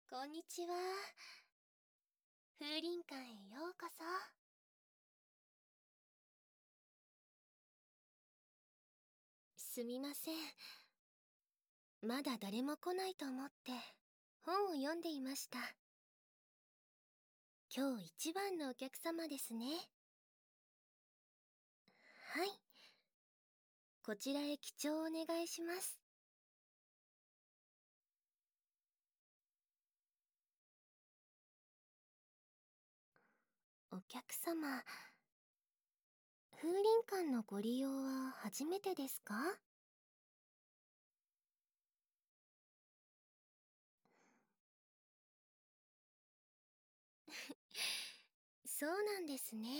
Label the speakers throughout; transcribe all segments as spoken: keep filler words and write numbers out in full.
Speaker 1: こんにちは。風林館へようこそ。すみません。まだ誰も来ないと思って本を読んでいました。今日一番のお客様ですね。はい。こちらへ記帳をお願いします。お客様、風林館のご利用は初めてですか？そうなんですね。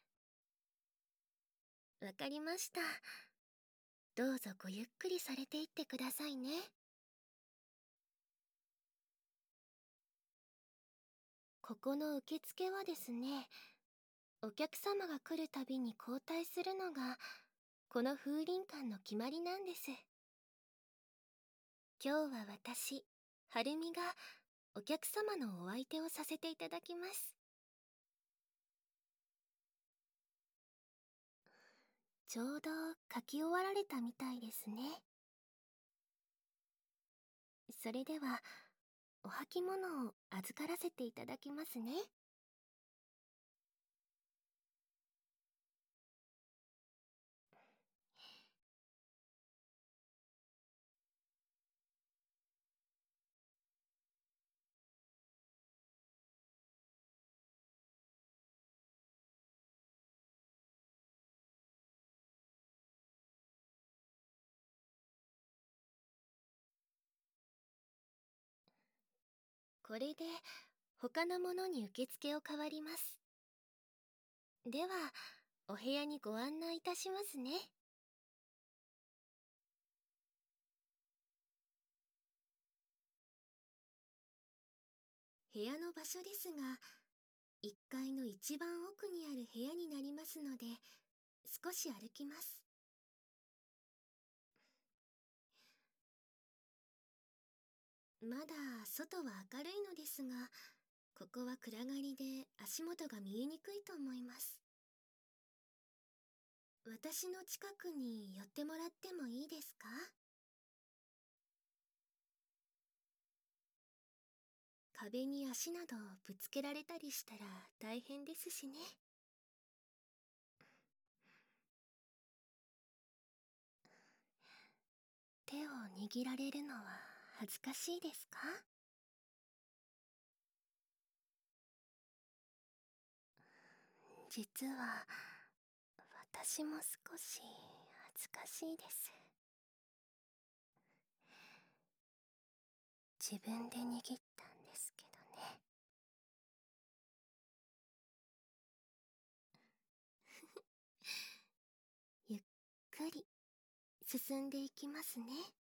Speaker 1: わかりました。どうぞごゆっくりされていってくださいね。ここの受付はですね、お客様が来るたびに交代するのがこの風林館の決まりなんです。今日は私、はるみがお客様のお相手をさせていただきます。ちょうど書き終わられたみたいですね。それではお履物を預からせていただきますね。これで他のものに受付を代わります。ではお部屋にご案内いたしますね。部屋の場所ですが、いっかいの一番奥にある部屋になりますので、少し歩きます。まだ外は明るいのですが、ここは暗がりで足元が見えにくいと思います。私の近くに寄ってもらってもいいですか？壁に足などぶつけられたりしたら大変ですしね。手を握られるのは恥ずかしいですか？実は私も少し恥ずかしいです。自分で握ったんですけどね。ゆっくり進んでいきますね。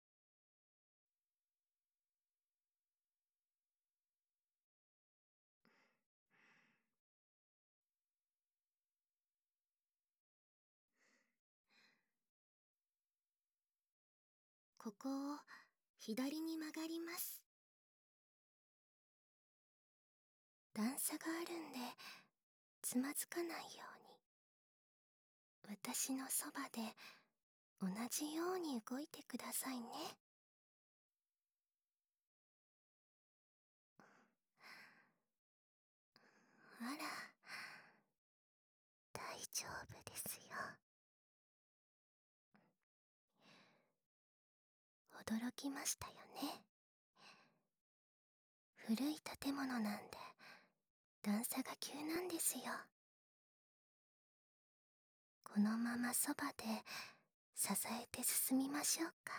Speaker 1: ここを左に曲がります。段差があるんでつまずかないように、私のそばで同じように動いてくださいね。あら、大丈夫ですよ。驚きましたよね。古い建物なんで段差が急なんですよ。このままそばで支えて進みましょうか。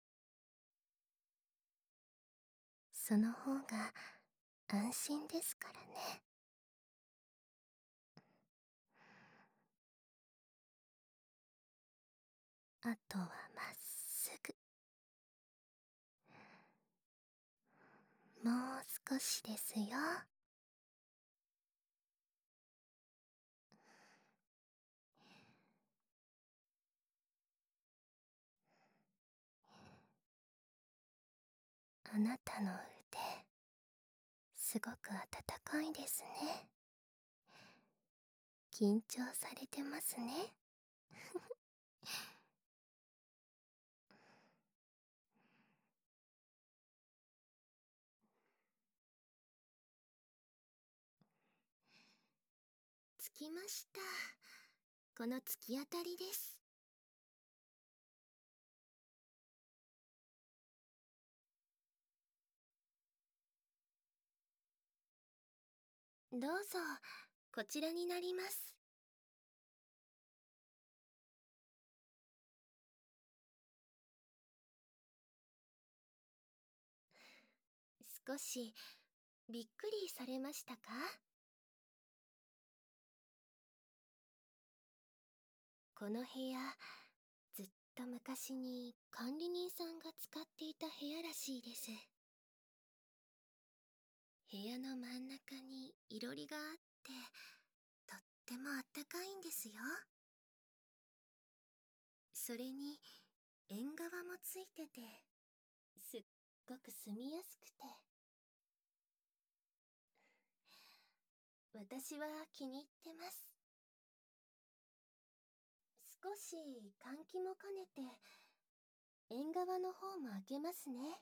Speaker 1: その方が安心ですからね。あとはまっすぐ。もう少しですよ。あなたの腕、 すごく暖かいですね。緊張されてますね。着きました。この突き当たりです。どうぞ、こちらになります。少しびっくりされましたか？この部屋、ずっと昔に管理人さんが使っていた部屋らしいです。部屋の真ん中にいろりがあって、とってもあったかいんですよ。それに縁側もついてて、すっごく住みやすくて、私は気に入ってます。少し換気も兼ねて、縁側の方も開けますね。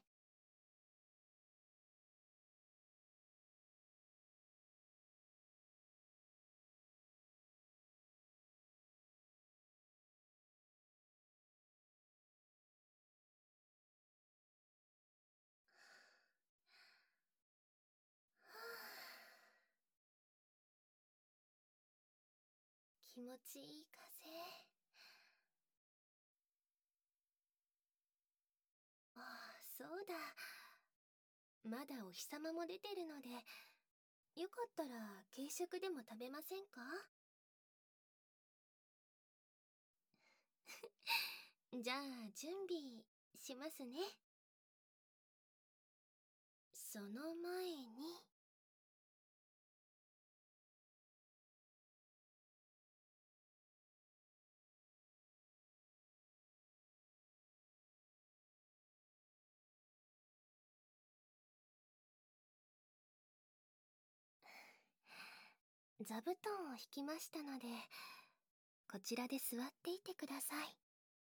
Speaker 1: はあ、気持ちいい風。ああ、そうだ。まだお日様も出てるので、よかったら軽食でも食べませんか？じゃあ準備しますね。その前に、座布団を引きましたので、こちらで座っていてください。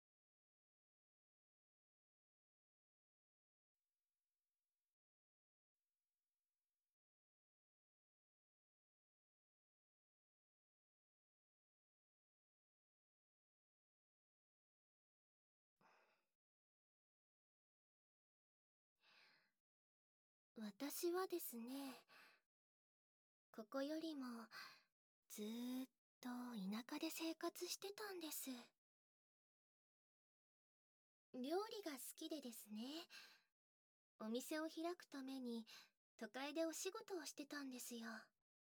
Speaker 1: 私はですね、ここよりもずーっと田舎で生活してたんです。料理が好きでですね、お店を開くために都会でお仕事をしてたんですよ。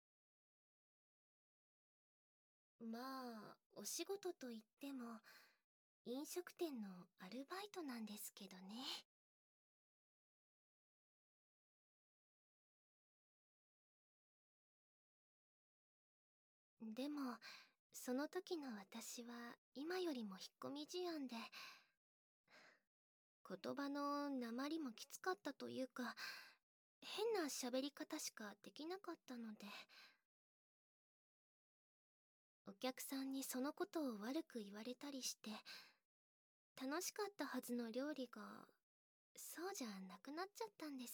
Speaker 1: まあ、お仕事といっても飲食店のアルバイトなんですけどね。でも、その時の私は今よりも引っ込み思案で、言葉の訛りもきつかったというか、変な喋り方しかできなかったので、お客さんにそのことを悪く言われたりして、楽しかったはずの料理が、そうじゃなくなっちゃったんです。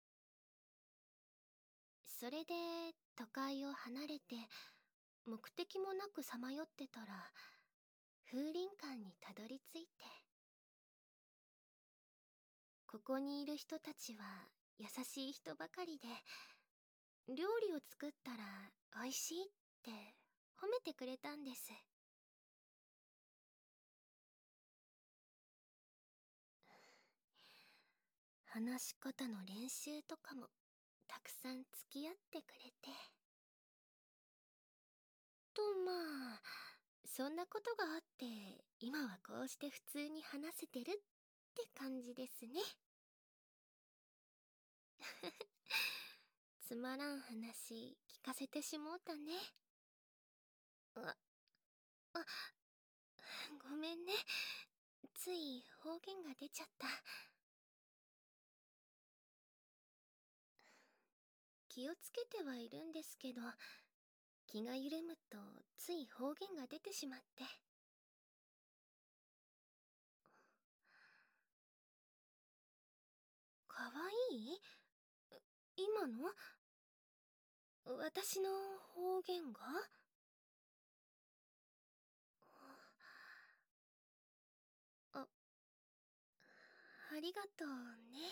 Speaker 1: それで、都会を離れて、目的もなくさまよってたら、風林館にたどり着いて、ここにいる人たちは優しい人ばかりで、料理を作ったら美味しいって褒めてくれたんです。話し方の練習とかもたくさん付き合ってくれて。とまあ、そんなことがあって今はこうして普通に話せてるって感じですね。つまらん話聞かせてしもうたね。あ、あ、ごめんね。つい方言が出ちゃった。 気をつけてはいるんですけど、気が緩むとつい方言が出てしまって。かわいい？今の私の方言が？あ、ありがとうね。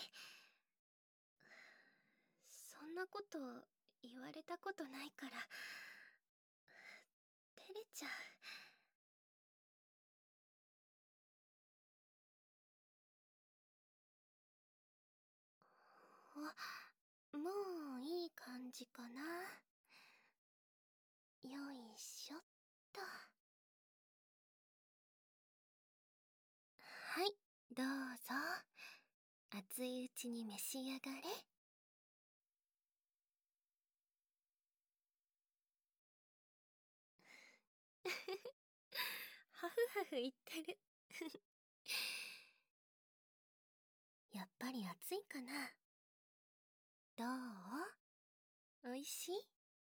Speaker 1: そんなこと言われたことないから照れちゃう。あ、もういい感じかな。よいしょっと。はい、どうぞ。熱いうちに召し上がれ。ハフハフ言ってる。やっぱり熱いかな。どう？おいしい？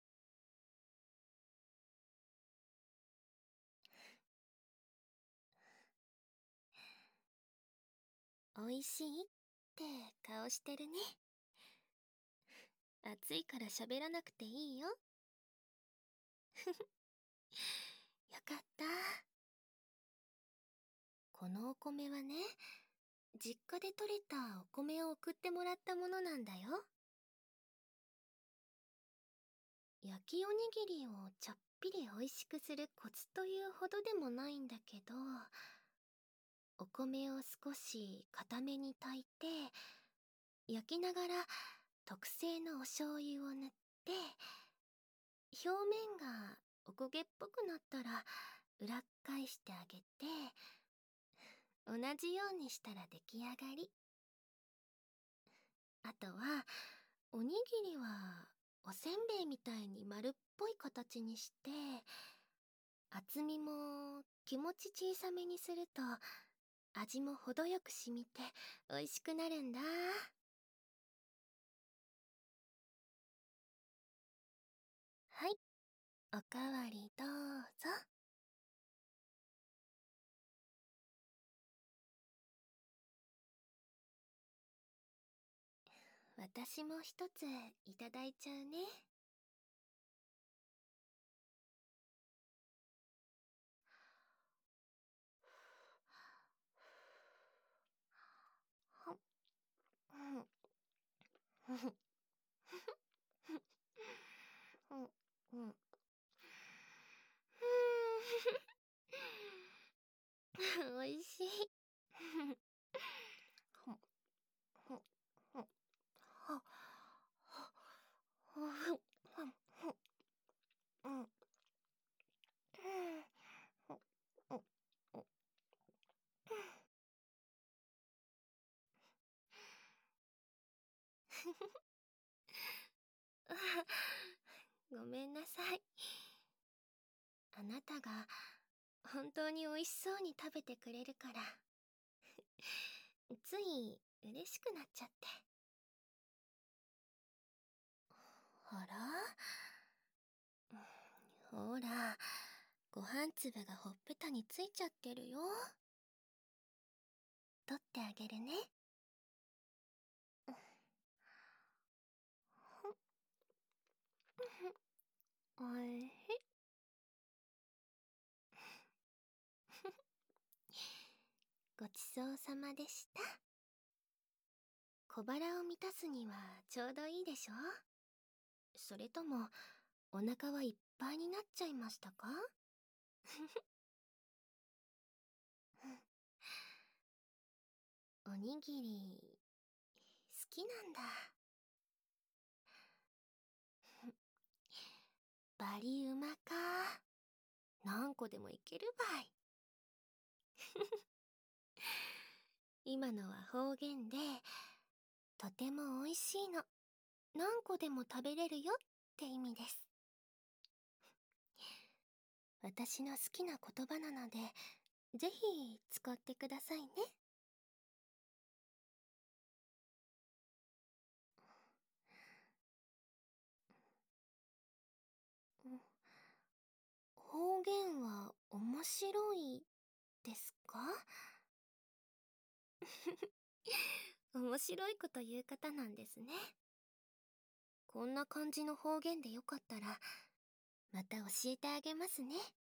Speaker 1: おいしいって顔してるね。暑いから喋らなくていいよ。よかった。このお米はね、実家で採れたお米を送ってもらったものなんだよ。焼きおにぎりをちょっぴり美味しくするコツというほどでもないんだけど、お米を少し固めに炊いて、焼きながら特製のお醤油を塗って、表面がおこげっぽくなったら裏っ返してあげて、同じようにしたら出来上がり。あとはおにぎりはおせんべいみたいに丸っぽい形にして、厚みも気持ち小さめにすると味も程よく染みて美味しくなるんだ。はい、おかわりどうぞ。私も一ついただいちゃうね。うんうんうんうんおいしい。ごめんなさい。あなたが本当に美味しそうに食べてくれるから、つい嬉しくなっちゃって。あら？ほら、ご飯粒がほっぺたについちゃってるよ。取ってあげるね。おいしい。ごちそうさまでした。小腹を満たすにはちょうどいいでしょ？それともお腹はいっぱいになっちゃいましたか？おにぎり好きなんだ。バリうまか。何個でもいけるばい。今のは方言で、とても美味しいの。何個でも食べれるよって意味です。私の好きな言葉なので、ぜひ使ってくださいね。 方言は面白いですか？面白いこと言う方なんですね。こんな感じの方言でよかったら、また教えてあげますね。